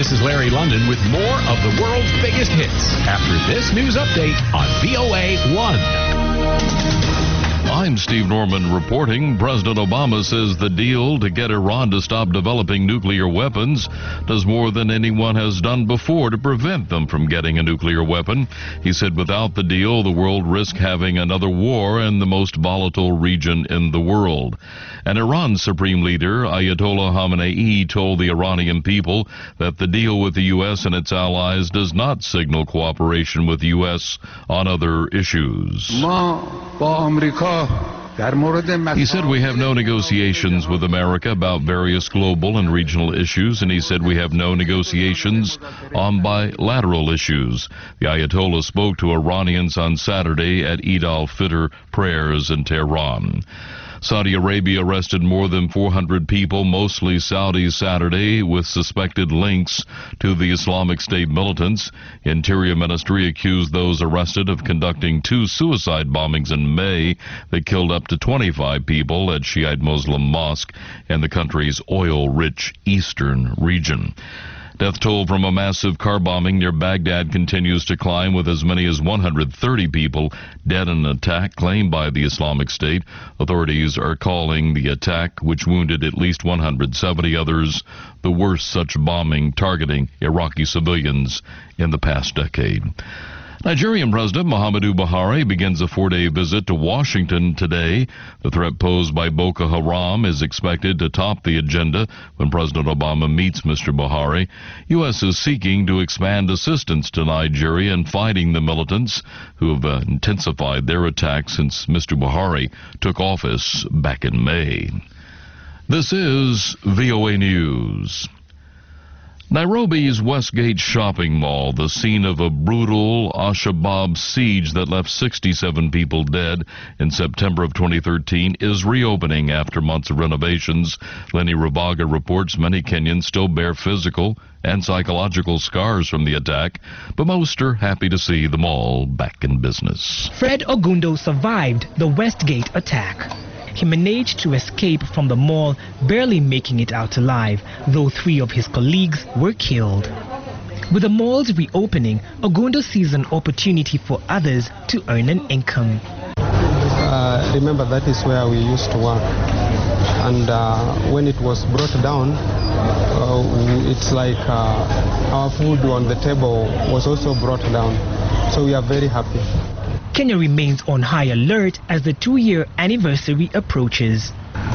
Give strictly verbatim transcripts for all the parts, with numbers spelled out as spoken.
This is Larry London with more of the world's biggest hits after this news update on V O A one. I'm Steve Norman reporting. President Obama says the deal to get Iran to stop developing nuclear weapons does more than anyone has done before to prevent them from getting a nuclear weapon. He said without the deal, the world risks having another war in the most volatile region in the world. And Iran's supreme leader, Ayatollah Khamenei, told the Iranian people that the deal with the U S and its allies does not signal cooperation with the U S on other issues. He said we have no negotiations with America about various global and regional issues, and he said we have no negotiations on bilateral issues. The Ayatollah spoke to Iranians on Saturday at Eid al-Fitr prayers in Tehran. Saudi Arabia arrested more than four hundred people, mostly Saudis, Saturday, with suspected links to the Islamic State militants. Interior Ministry accused those arrested of conducting two suicide bombings in May that killed up to twenty-five people at Shiite Muslim mosque in the country's oil-rich eastern region. Death toll from a massive car bombing near Baghdad continues to climb, with as many as one hundred thirty people dead in an attack claimed by the Islamic State. Authorities are calling the attack, which wounded at least one hundred seventy others, the worst such bombing targeting Iraqi civilians in the past decade. Nigerian President Muhammadu Buhari begins a four-day visit to Washington today. The threat posed by Boko Haram is expected to top the agenda when President Obama meets Mister Buhari. U S is seeking to expand assistance to Nigeria in fighting the militants who have uh, intensified their attacks since Mister Buhari took office back in May. This is V O A News. Nairobi's Westgate shopping mall, the scene of a brutal Al-Shabaab siege that left sixty-seven people dead in September of twenty thirteen, is reopening after months of renovations. Lenny Rubaga reports many Kenyans still bear physical and psychological scars from the attack, but most are happy to see the mall back in business. Fred Ogundo survived the Westgate attack. He managed to escape from the mall, barely making it out alive, though three of his colleagues were killed. With the mall's reopening, Ogundo sees an opportunity for others to earn an income. Uh, remember, that is where we used to work. And uh, when it was brought down, uh, it's like uh, our food on the table was also brought down. So we are very happy. Kenya remains on high alert as the two-year anniversary approaches.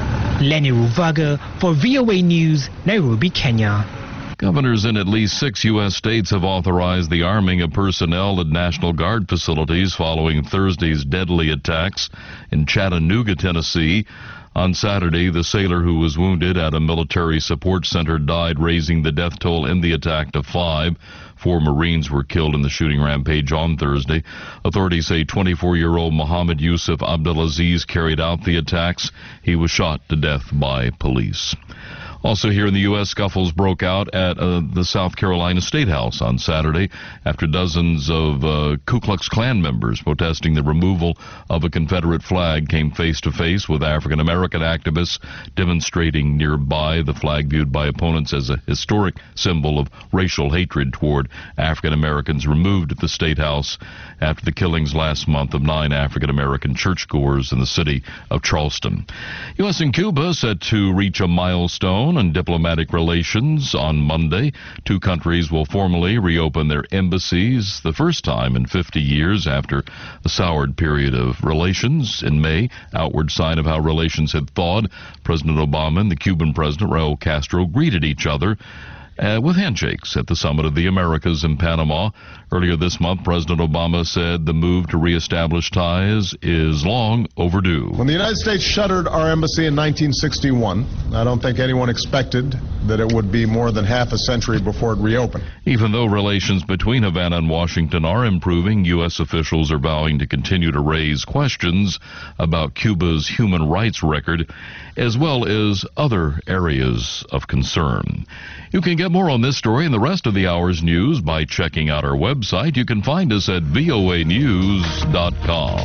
Lenny Ruvaga for V O A News, Nairobi, Kenya. Governors in at least six U S states have authorized the arming of personnel at National Guard facilities following Thursday's deadly attacks in Chattanooga, Tennessee. On Saturday, the sailor who was wounded at a military support center died, raising the death toll in the attack to five. Four Marines were killed in the shooting rampage on Thursday. Authorities say twenty-four-year-old Mohammed Yusuf Abdulaziz carried out the attacks. He was shot to death by police. Also here in the U S, scuffles broke out at uh, the South Carolina State House on Saturday after dozens of uh, Ku Klux Klan members protesting the removal of a Confederate flag came face-to-face with African-American activists demonstrating nearby. The flag viewed by opponents as a historic symbol of racial hatred toward African-Americans removed at the State House after the killings last month of nine African-American churchgoers in the city of Charleston. U S and Cuba set to reach a milestone in diplomatic relations on Monday. Two countries will formally reopen their embassies, the first time in fifty years after a soured period of relations in May, outward sign of how relations had thawed. President Obama and the Cuban President Raul Castro greeted each other Uh, with handshakes at the Summit of the Americas in Panama. Earlier this month, President Obama said the move to reestablish ties is long overdue. When the United States shuttered our embassy in nineteen sixty-one, I don't think anyone expected that it would be more than half a century before it reopened. Even though relations between Havana and Washington are improving, U S officials are vowing to continue to raise questions about Cuba's human rights record, as well as other areas of concern. You can get more on this story and the rest of the hour's news by checking out our website. You can find us at V O A news dot com.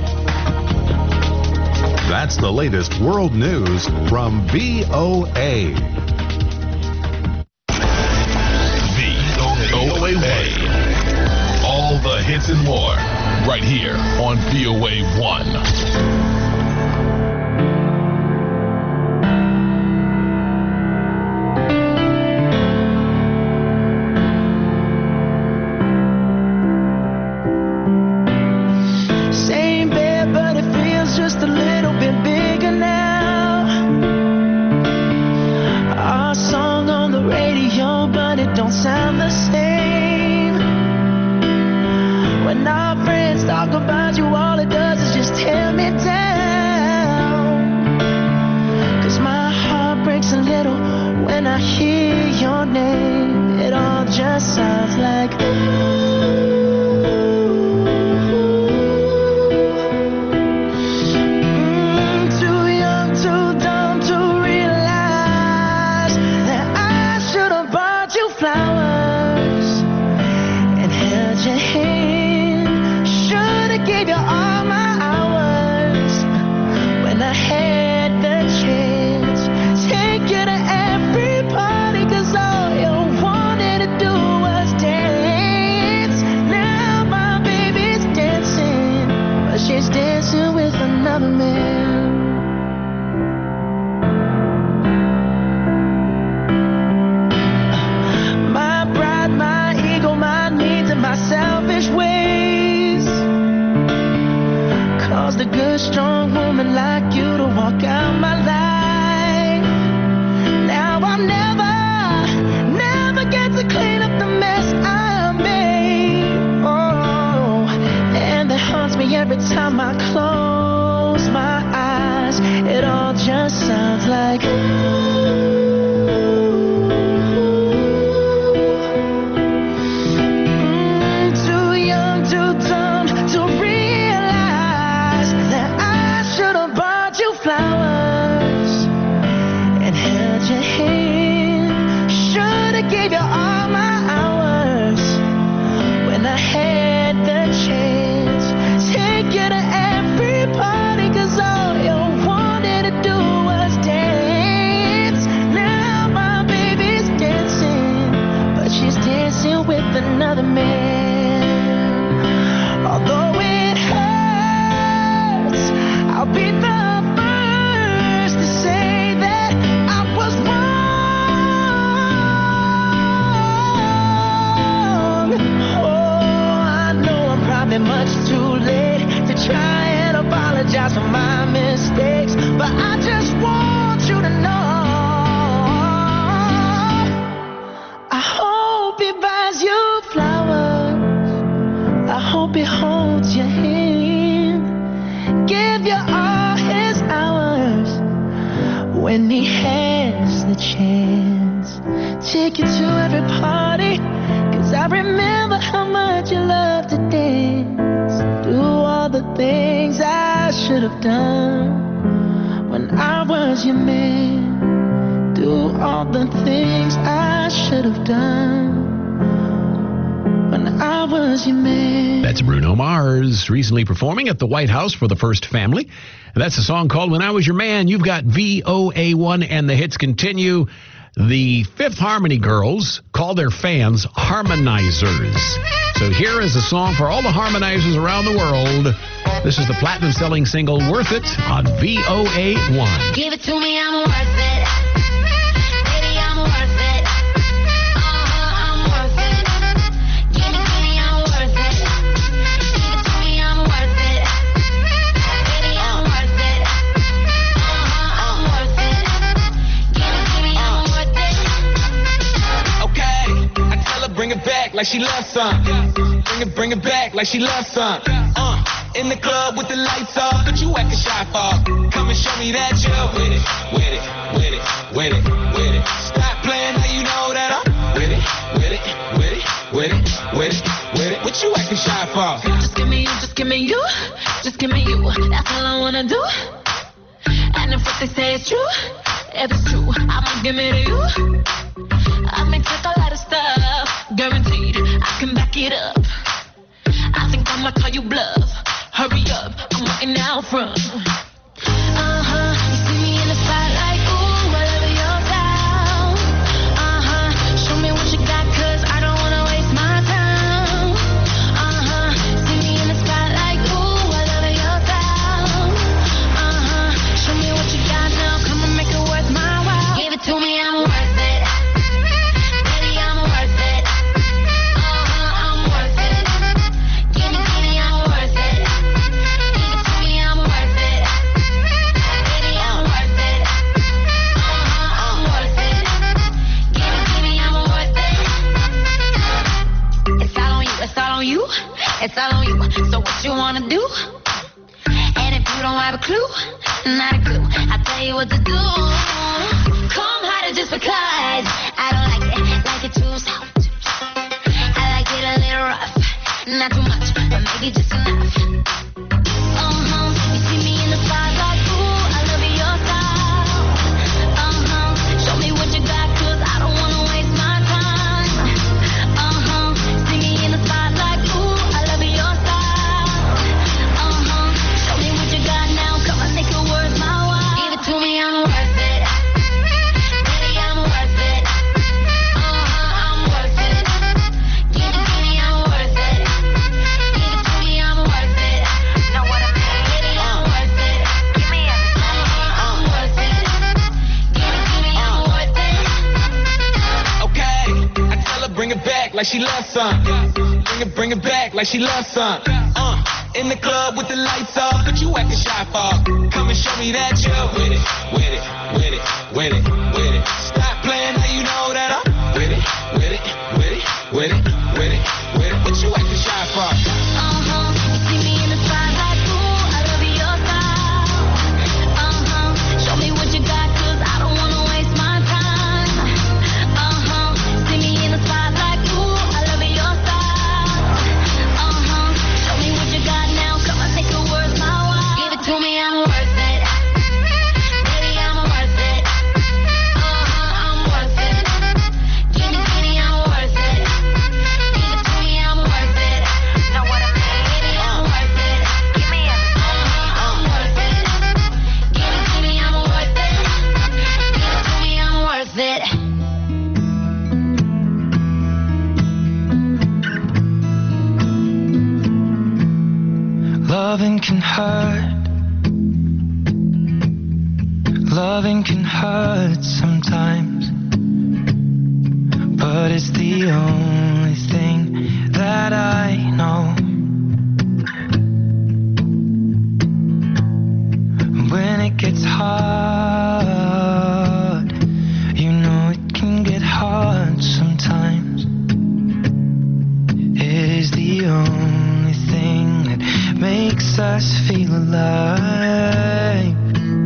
That's the latest world news from V O A. V hits and more, right here on V O A one. Recently performing at the White House for the first family. And that's a song called When I Was Your Man. You've got V O A one and the hits continue. The Fifth Harmony girls call their fans harmonizers. So here is a song for all the harmonizers around the world. This is the platinum selling single Worth It on V O A one. Give it to me, I'm worth it. Baby, I'm worth it. Uh-huh, I'm worth it. Give me, give me, I'm worth it. Give it to me, I'm worth it. Baby, I'm worth it. Uh-huh, I'm worth it. Give it to me, I'm worth it. Okay, I tell her bring it back like she loves something. Bring it, bring it back like she loves something. Uh. In the club with the lights off, but you acting shy for. Come and show me that you're with it, with it, with it, with it, with it. Stop playing, now you know that I'm with it, with it, with it, with it, with it, with it. What you acting shy for? Just give me you, just give me you, just give me you. That's all I wanna do. And if what they say is true, if it's true, I'ma give it to you. I may take a lot of stuff, guaranteed I can back it up. I think I'ma call you bluff. Hurry up, I'm walking out front. Uh-huh, you see me in the spotlight, ooh, whatever your style. Uh-huh, show me what you got, cause I don't wanna waste my time. Uh-huh, on you. It's all on you. So what you wanna do? And if you don't have a clue, not a clue, I'll tell you what to do. Come harder just because I don't like it, like it too soft. I like it a little rough, not too much, but maybe just enough. Uh-huh, you see me in the spotlight, ooh, I love your style. Uh-huh, show me what you got, cause I don't wanna waste my time. Uh-huh, see me in the spotlight, ooh, I love your style. Uh-huh, show me what you got now, come on, make it worth my while. Give it to me, I'm worth it. Baby, I'm worth it. Uh-huh, I'm worth it. Give it to me, I'm worth it. Give it to me, I'm worth it. Know what I mean? Baby, I'm worth it. Give me everything. Uh-huh, I'm worth it. Give it to me, I'm worth it. Okay, I tell her bring it back like she loves some. Bring it, bring it back like she loves some. Uh, in the club with the lights off, but you acting shy for. Come and show me that you're with it, with it, with it, with it, with it. Stop playing, now you know that I'm with it, with it, with it, with it, with it, with it. What you acting shy for? Uh-huh, you see me in the spotlight, ooh, I love your style. Uh-huh, show me what you got, cause I don't wanna waste my time. Uh-huh, see me in the spotlight, ooh, I love your style. Uh-huh, show me what you got now, come on, make it worth my while. Give it to me, I'm worth it. Baby, I'm worth it. Uh-huh, I'm worth it. Give me, give me, I'm worth it. Give it to me, I'm worth it. Know what I mean? Baby, I'm worth it. Give me everything. Uh-huh, I'm worth it. Give it to me, I'm worth it. Give it to me, I'm worth it. Loving can hurt. Loving can hurt sometimes, but it's the only thing that I know. When it gets hard, you know it can get hard sometimes. It is the only thing that makes us feel alive.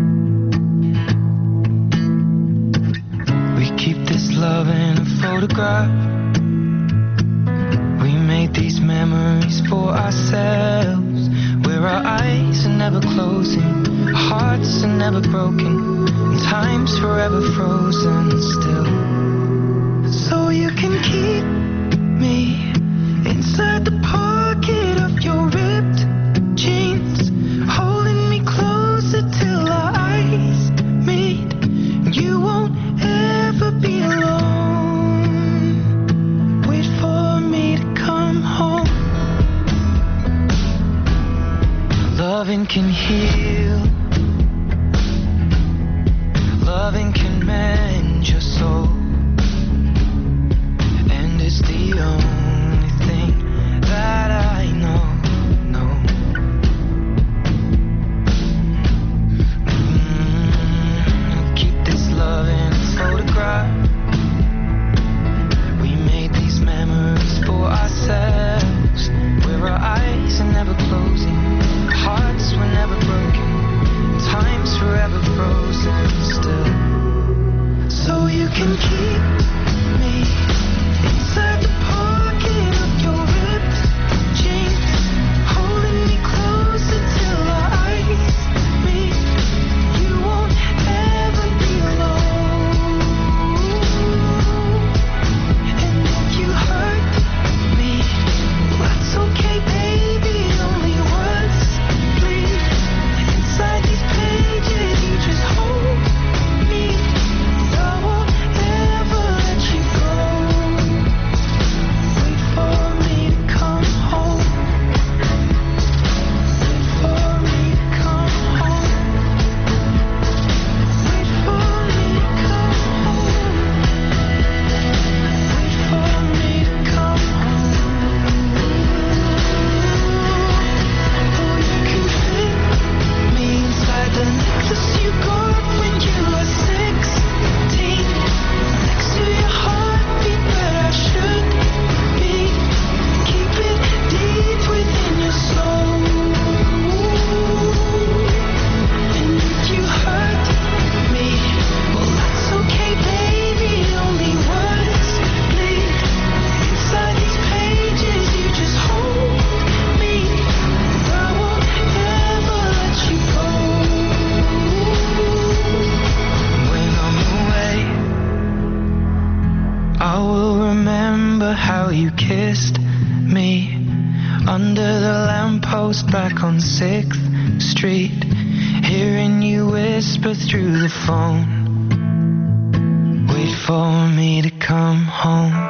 We keep this love in a photograph. We made these memories for ourselves, where our eyes are never closing, our hearts are never broken, and time's forever frozen still. So you can keep me inside the pocket of your ripped jeans, holding me closer till our eyes meet. You won't ever be alone. Wait for me to come home. Loving can heal. Loving can mend your soul. And it's the only thing that I know. know. Mm, keep this love in a photograph. We made these memories for ourselves, where our eyes are never closing, our hearts were never broken, remember how you kissed me under the lamppost back on sixth Street, hearing you whisper through the phone, wait for me to come home.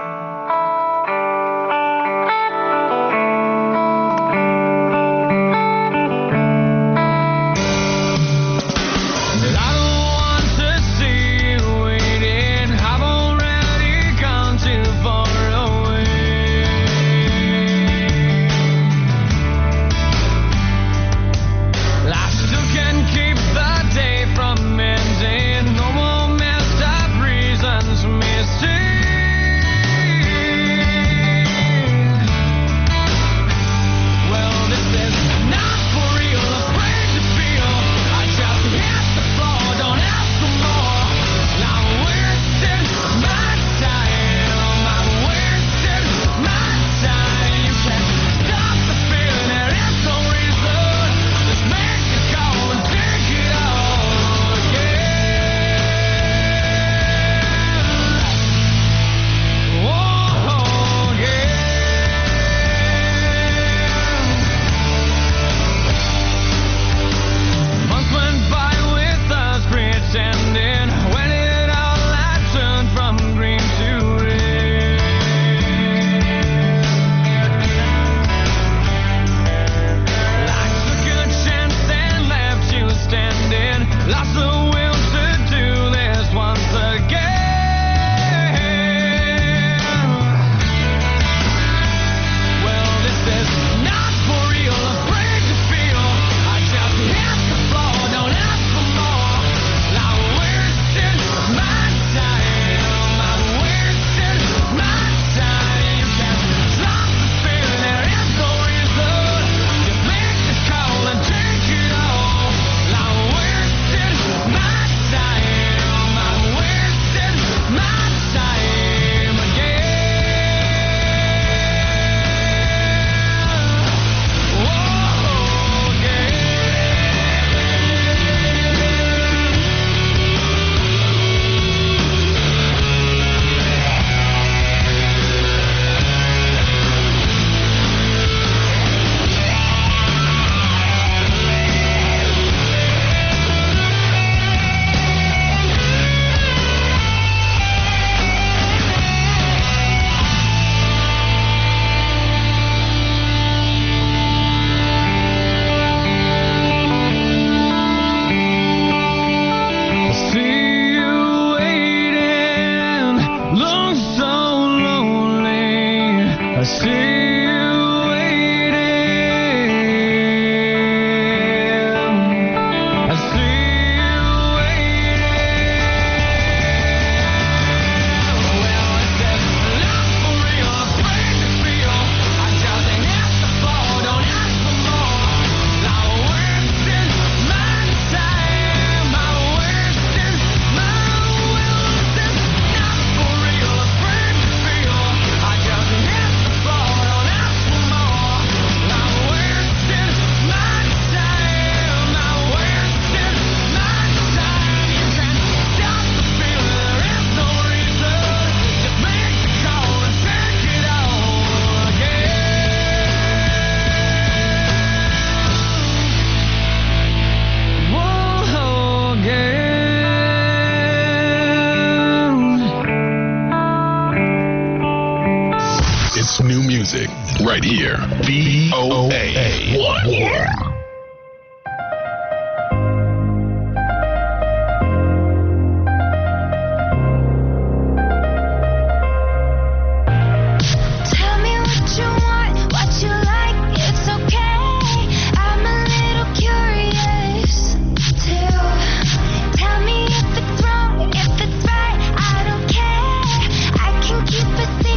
Right here, V O A one.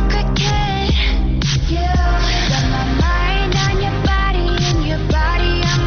Got my mind on your body and your body on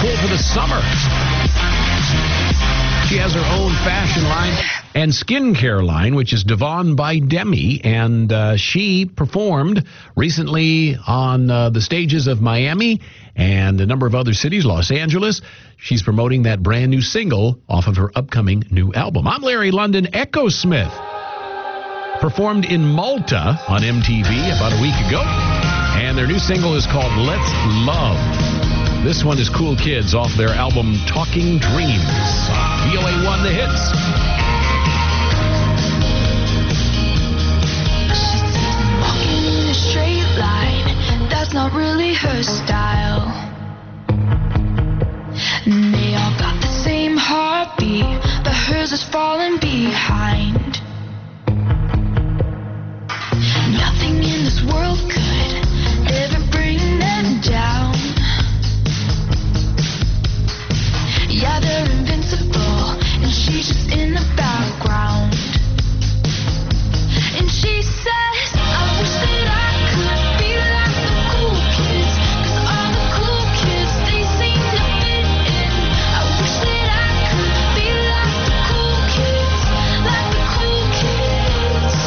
cool for the summer. She has her own fashion line and skincare line, which is Devon by Demi, and uh, she performed recently on uh, the stages of Miami and a number of other cities, Los Angeles. She's promoting that brand new single off of her upcoming new album. I'm Larry London. Echo Smith performed in Malta on M T V about a week ago, and their new single is called Let's Love. This one is Cool Kids off their album Talking Dreams. V O A one, the hits. Walking in a straight line, that's not really her style. And they all got the same heartbeat, but hers is falling behind. Nothing in this world could ever bring them down. Yeah, they're invincible, and she's just in the background. And she says, I wish that I could be like the cool kids, 'cause all the cool kids, they seem to fit in. I wish that I could be like the cool kids, like the cool kids.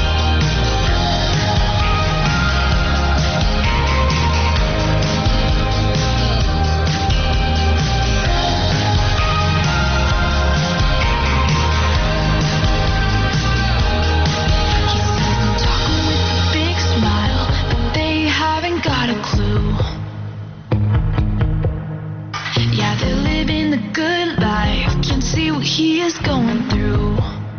Got a clue. Yeah, they're living the good life. Can't see what he is going through.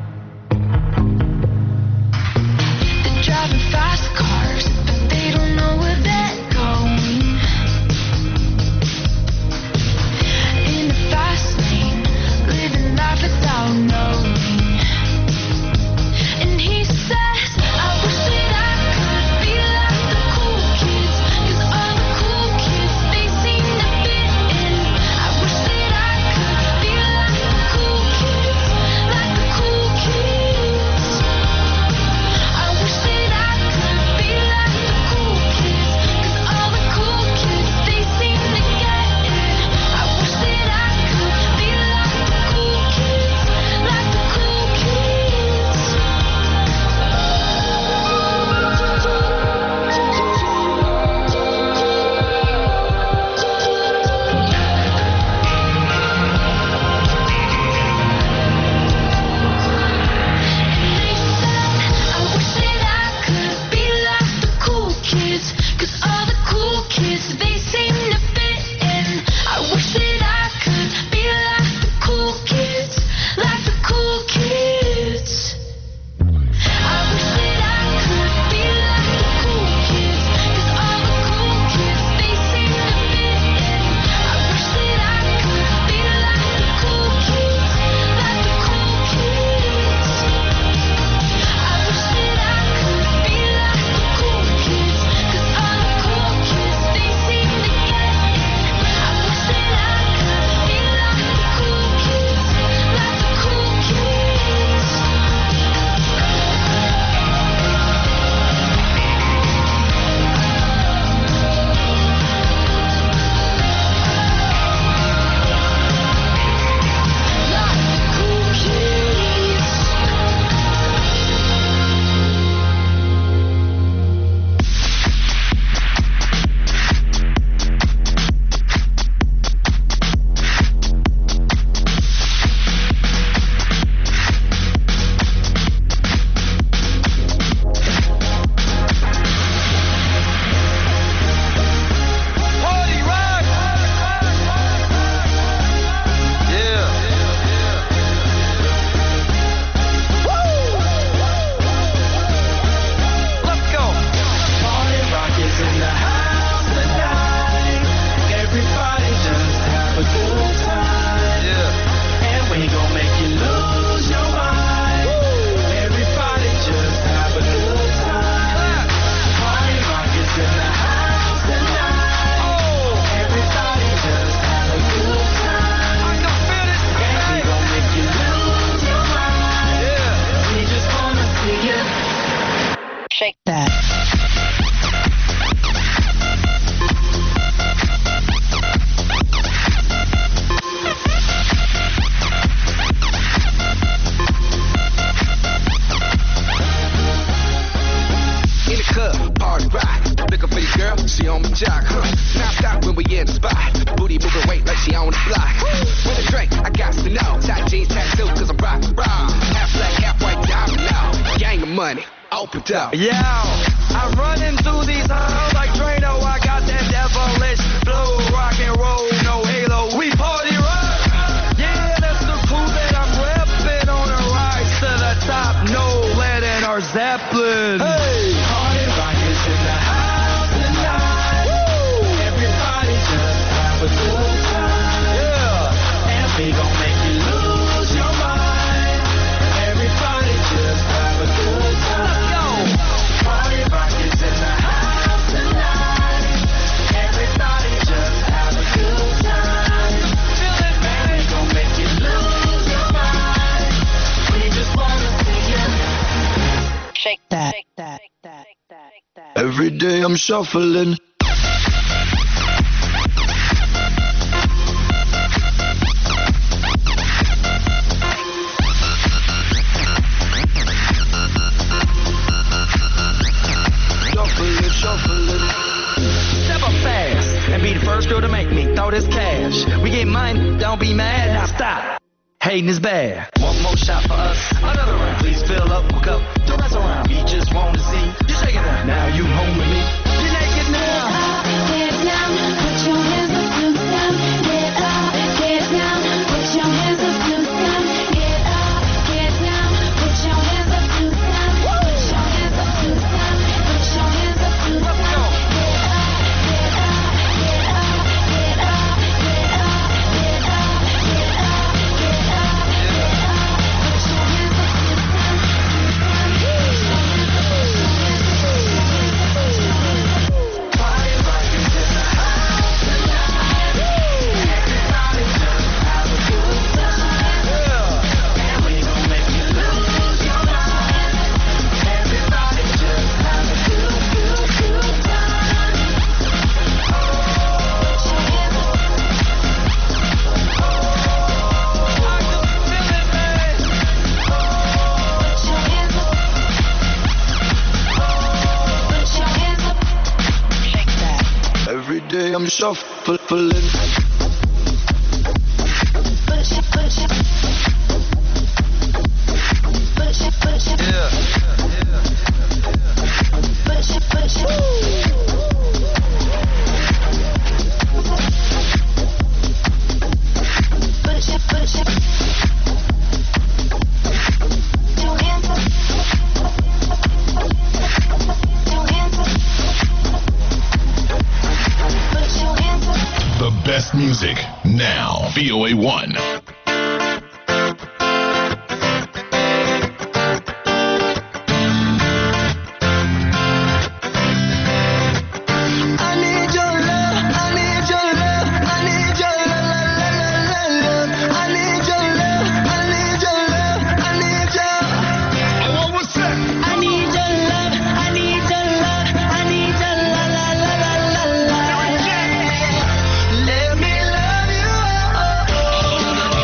They're driving fast cars, but they don't know where they're going. In the fast lane, living life without knowing. And he says, I wish that I could be like the cool kids, 'cause all the cool kids, they seem to fit in. I wish that I could be like the cool kids, like the cool in the spot. Booty moving weight like she on the block. With a drink, I got to know. Tight jeans tattoo, cause I'm rock, rock. Half black, half white diamond now. Gang of money, opened up. Yeah, I'm running through these halls like Drano. I got that devilish flow, rock and roll, no halo. We party rock. Yeah, that's the crew that I'm repping on a rise to the top. No lead in our Zeppelin. Hey, party rock is in the house tonight. Woo! Everybody just have a good time. Yeah, and we gon' make you lose your mind. Everybody just have a good time. Let's go. Party rock is in the house tonight. Everybody just have a good time. Feel it, man. We gon' make you lose your mind. We just wanna see you shake that, shake that, shake that, shake that. Every day I'm shuffling. Shuffling, shuffling. Step up fast and be the first girl to make me throw this cash. We get money, don't be mad, now stop. Hating is bad. One more shot for us, another round. Please fill up my cup, don't mess around. We just want to see you shaking it. Now you home with me. You're naked now. Get down, put your hands up to the sun. Get up, get down, put your hands up to the sun. Get up, get down, put your hands up to the sun. Put your hands up to the sun. Put your hands up to the sun. Get up, get up, get up, get up, get up, get up, get up, get up, get up. Put your hands up to the sun. Party rock is in the house tonight. Everybody just have a good time. Yeah, and we gon' make you lose your mind. Everybody just have a good, good, good time. Put your hands up. I can feel it, man. Put your hands up. Put your hands up. Shake that. Every day I'm shuffling. Put your, put your, put your, put your, Yeah. put your, put your. Put your, put your. Two hands up. Two hands up. Put your hands up. The best music now. V O A one. I need your love, I need your love, I need your love, la, la, la, la, love. I need your love, I need your love, I need your. Oh, what was that? I need your love, I need your love, I need your la, la, la, la, la, la. Let me love you, oh, oh, oh.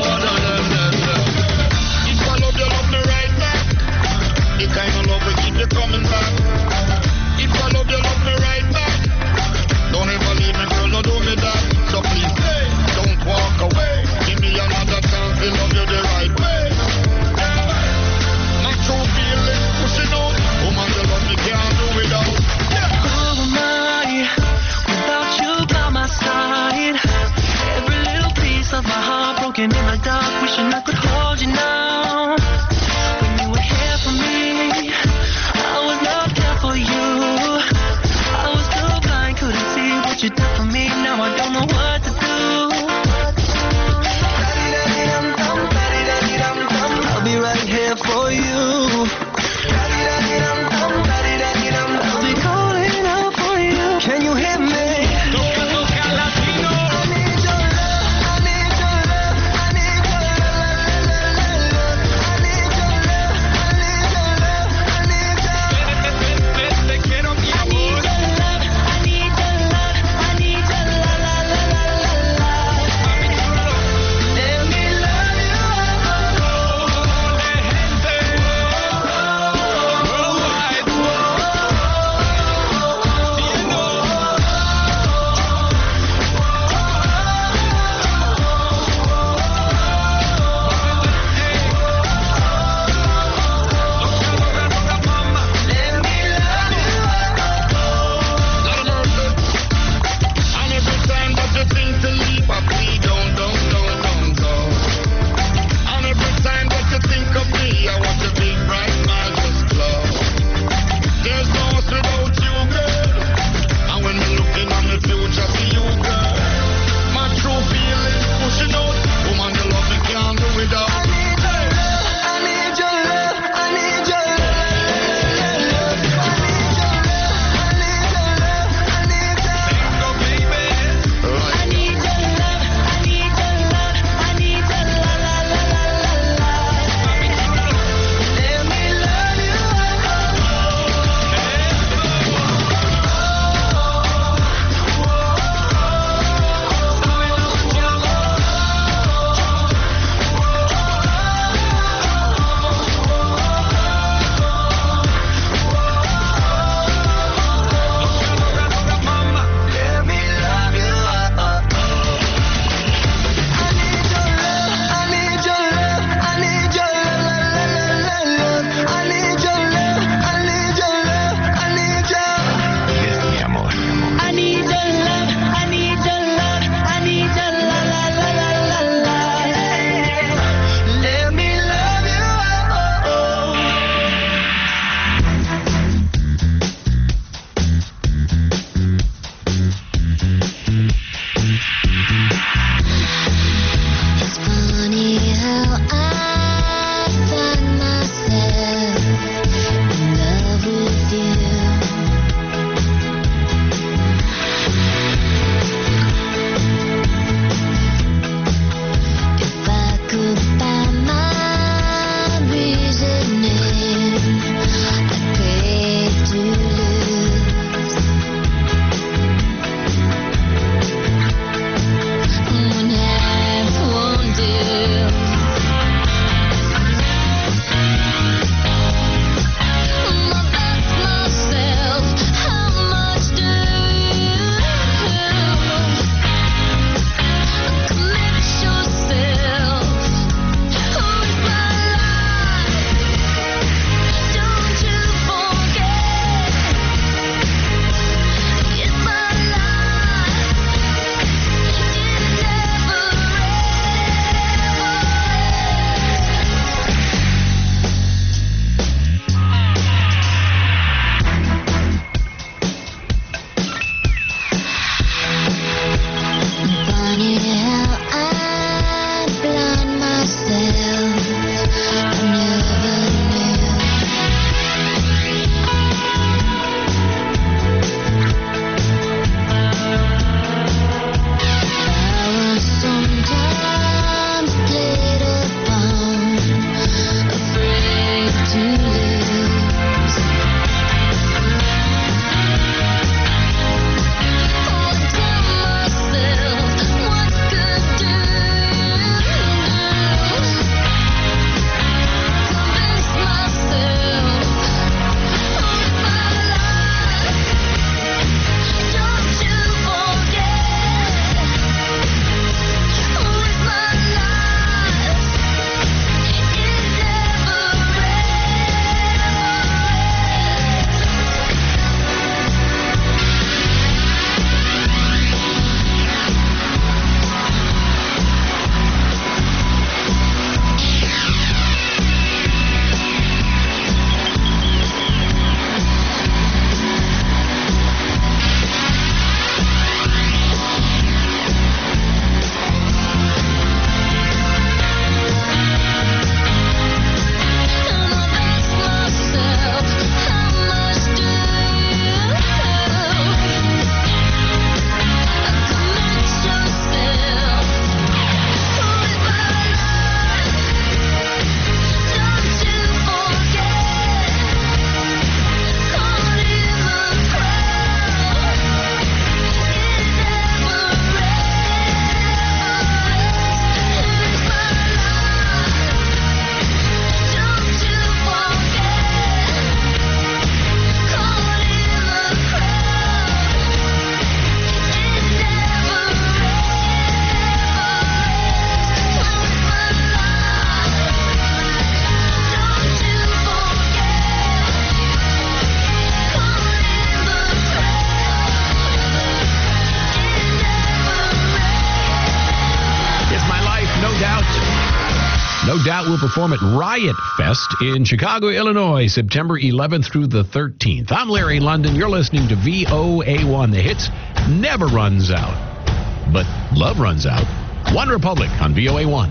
No Doubt will perform at Riot Fest in Chicago, Illinois, September eleventh through the thirteenth. I'm Larry London. You're listening to V O A one. The hits never runs out, but love runs out. One Republic on V O A one.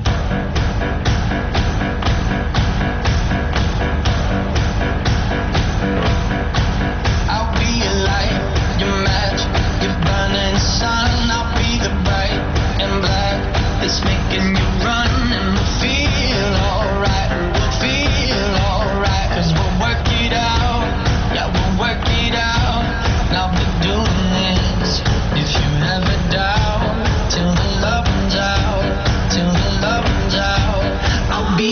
I'll be your light, your match, your burning sun. I'll be the bright and black that's making you run, and we'll feel alright. We'll feel alright, 'cause we'll work it out. Yeah, we'll work it out. And I'll be doing this if you ever doubt, till the love runs out, till the love runs out. I'll be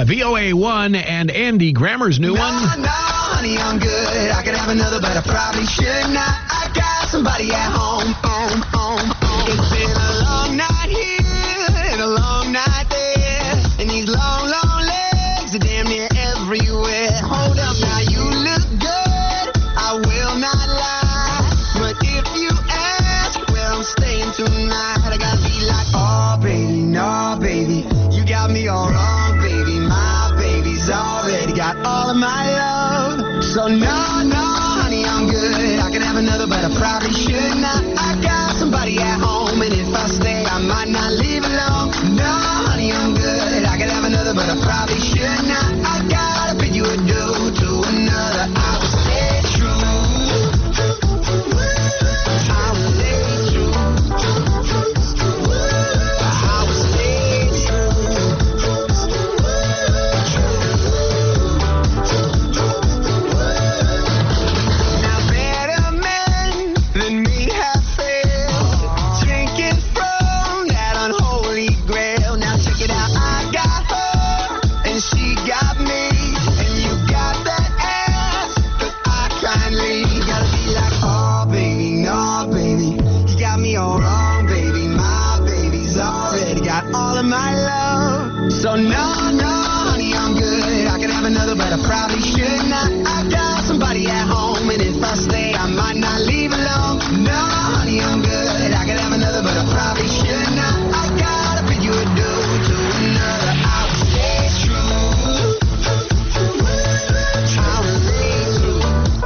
uh, V O A one and Andy Grammer's new one. No, no, honey, I'm good. I could have another, but I probably should not. I got somebody at home, home, home, home. It's been a long night here and a long night there, and these long, long legs are damn near everywhere. Hold up, now you look good. I will not lie, but if you ask where I'm staying tonight, I gotta be like, oh baby, no baby, you got me all wrong, baby. My baby's already got all of my love. So no, no, honey, I'm good. I could have another, but I probably should not. I got somebody at home, and if I stay, I might not leave alone. No, honey, I'm good. I could have another, but I probably should not. I gotta bid you adieu to another. I will stay true. I will stay true. I will stay true. Now better men than me have failed, drinking from that unholy grail. Now check it out, I got her and she got me, and you got that ass, but I can't leave. Gotta be like, oh baby, no baby, you got me all wrong, baby. My baby's already got all of my love. So no, no, honey, I'm good. I could have another, but I probably should not. I got somebody at home, and if I stay, I might not leave alone. No, honey, I'm good. I could have another, but I probably should not. I gotta bid you adieu to another. I will stay true. I will stay true.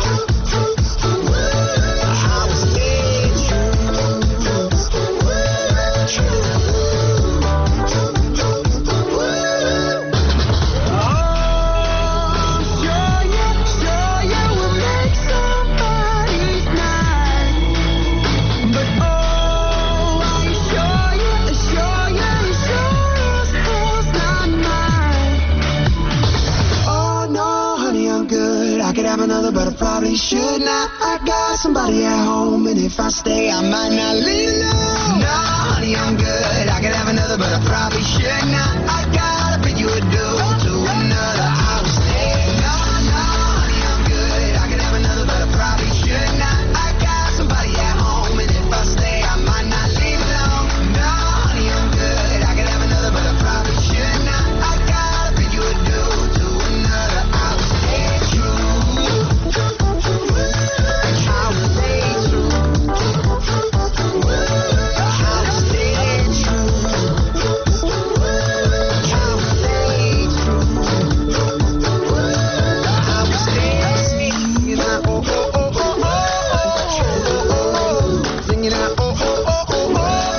I will stay Oh, sure you, sure you will make somebody's night. But oh, I assure you, assure you, sure as hell's not mine. Oh no, honey, I'm good. I could have another, but I probably should not. I got somebody at home, and if I stay, I might not leave alone. No, honey, I'm good. I could have another, but I probably should not. I gotta bid you adieu to another. I will stay. No, no, honey, I'm good. I could have another, but I probably should not. I got somebody at home, and if I stay, I might not leave alone. No, honey, I'm good. I could have another, but I probably should not. I gotta bid you adieu to another. I will stay true. I will stay true. I will stay true. I will stay true. I will stay singing out, oh, oh, oh, oh, oh, oh, singing out, oh, oh, oh, oh,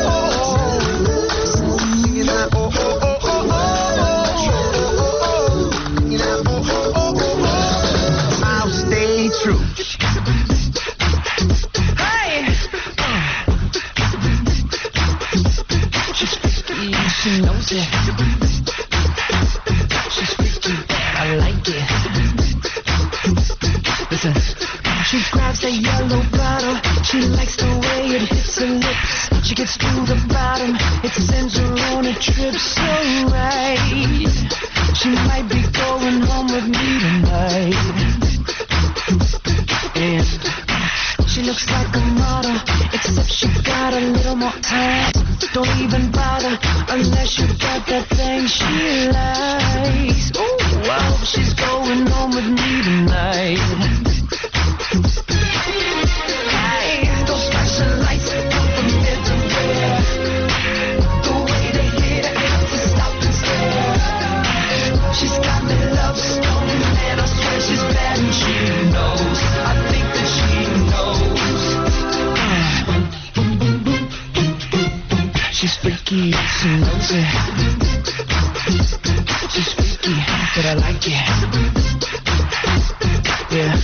oh, singing out, oh, oh, oh, oh, oh, singing out, oh, oh, oh, oh, I'll stay true. Hey! She's freaky, she knows it. She's freaky, I like it. Listen, she grabs that yellow bottle. She likes the way it hits her lips. She gets to the bottom, it sends her on a trip so right. She might be going home with me tonight. And she looks like a model, except she got a little more time. Don't even bother unless you got that thing she likes. Ooh, I hope she's going home with me tonight. Hey, those flashing lights go from here to there. The way they hit, I have to stop and stare. She's got me love stoned, and I swear she's bad, and she knows. I think that she knows. She's freaky, she knows it. She's freaky, but I like it. Yeah.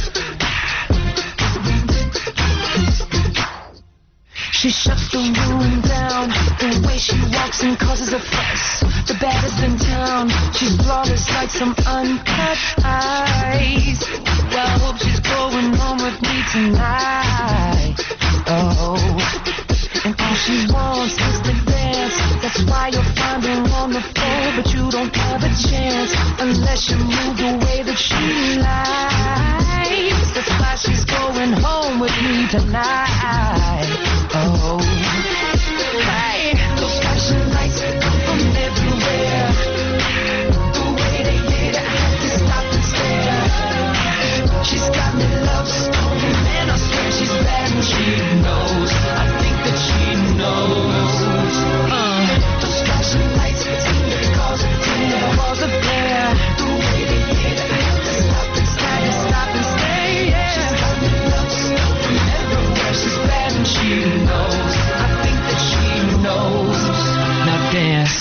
She shuts the room down. The way she walks and causes a fuss. The baddest in town. She's flawless like some uncut ice. Well, I hope she's going home with me tonight. Oh. and all she wants is to dance. That's why you'll find her on the floor, but you don't have a chance unless you move the way that she likes. That's why she's going home with me tonight. Oh, hey, those flashing lights come from everywhere. The way they hit, I have to stop and stare. She's got me love story, man, I swear she's bad and she knows. I think that she knows. Uh, those flashing lights seem to cause a flare, cause a flare. The way they hit, I have to stop and stare, stop and stay. Yeah. She's got me love story everywhere. She's bad and she knows. I think that she knows. Now dance.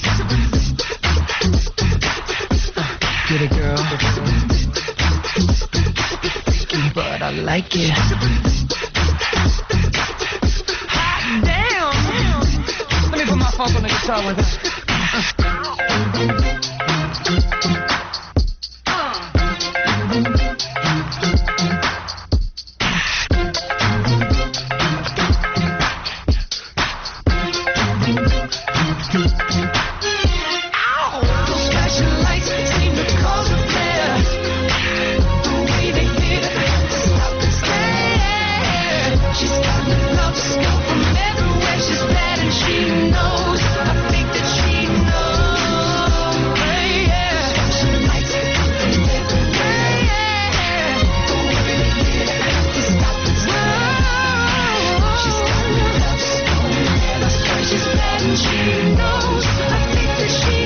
Uh, get it, girl. But I like it. Hot damn! Let me put my funk on the guitar with it. Ow! Those flashing lights seem to cause a flare. The way they hit, I have to stop and stare. She's got me love skill from everywhere. She's bad and she knows. I think that she knows. Hey, yeah. Flashing lights from everywhere. Yeah. The way they hit, I have to stop and stare. She's got me love skill, and I swear she's bad and she knows. I think that she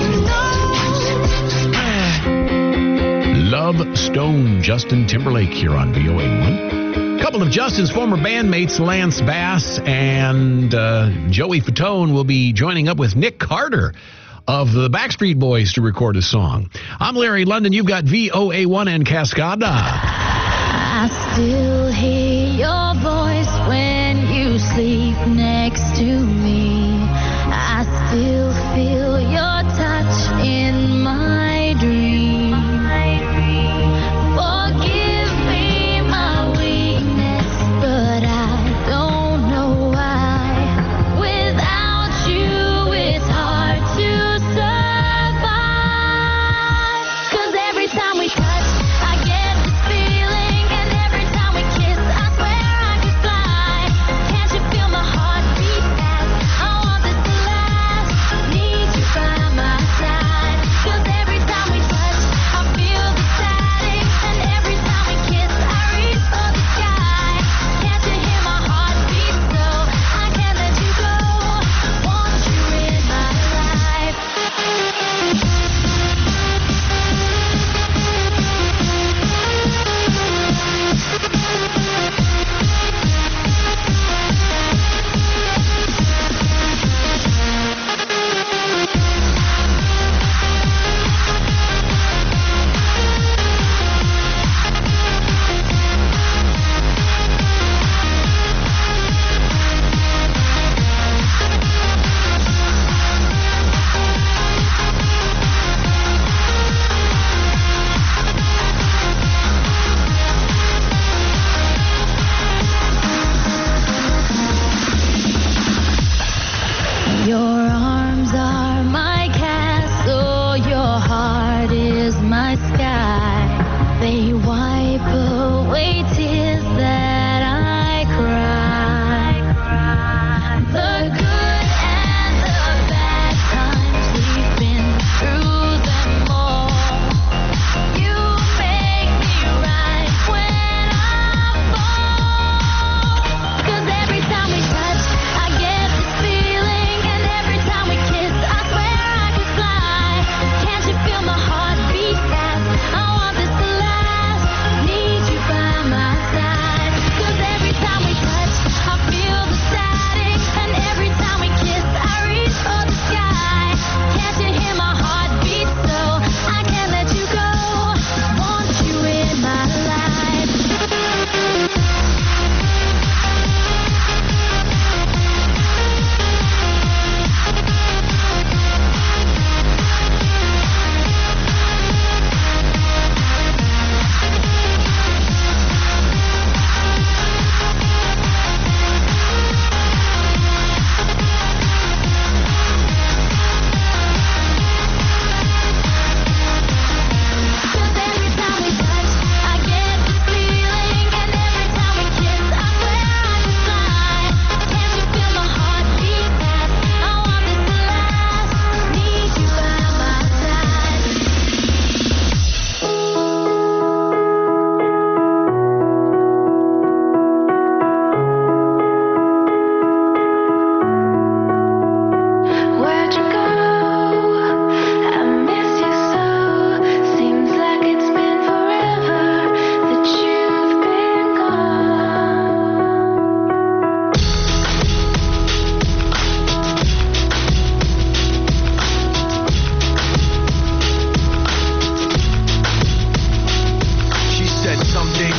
knows. Love Stone, Justin Timberlake here on V O A one. A couple of Justin's former bandmates, Lance Bass and uh, Joey Fatone, will be joining up with Nick Carter of the Backstreet Boys to record a song. I'm Larry London. You've got V O A one and Cascada. I still hear your voice when you sleep next to me. I still feel your touch in my dream. Forgive me my weakness, but I don't know why. Without you, it's hard to survive. 'Cause every time we touch, I get this feeling, and every time we kiss, I swear I could fly. Can't you feel my heart beat fast? I want this to last. Need you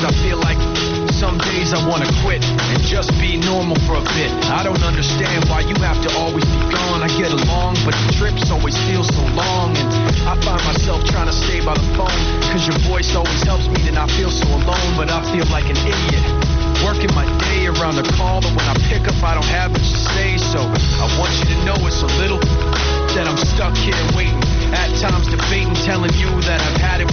I feel like some days I wanna quit and just be normal for a bit. I don't understand why you have to always be gone. I get along, but the trips always feel so long. And I find myself trying to stay by the phone, cause your voice always helps me to not feel so alone. But I feel like an idiot, working my day around the call, but when I pick up I don't have much to say. So I want you to know it's a little that I'm stuck here waiting, at times debating, telling you that I've had it